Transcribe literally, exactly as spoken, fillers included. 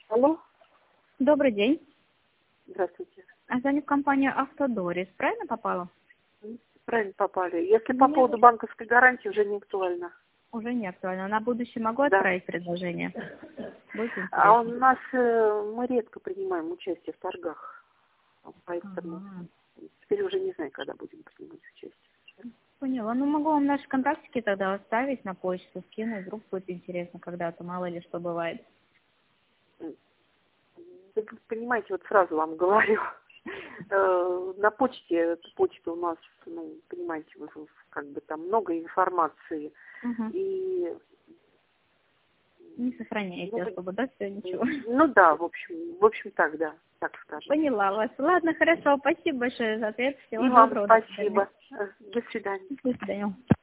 Алло, Добрый день. здравствуйте. А звоню в компанию Автодорис. Правильно попала? Правильно попали. Если по Нет, поводу банковской гарантии, уже не актуально. уже не актуально. На будущее могу Да. отправить предложение? Будет А у интересно. нас э, мы редко принимаем участие в торгах, поэтому Ага. теперь уже не знаю, когда будем принимать участие. Поняла. Ну, могу вам наши контактики тогда оставить на почту, скину. Вдруг будет интересно когда-то. Мало ли что бывает. Вы понимаете, вот сразу вам говорю, э, на почте, эта почта у нас, ну, понимаете, вы- вы- как бы там много информации, Угу. и Не сохраняете ну, особо, да, все, ничего? ну да, в общем, в общем так, да, так скажем. Поняла вас. Ладно, хорошо. Спасибо большое за ответ. Всего И вам доброго. До свидания. спасибо. Э, До свидания. До свидания.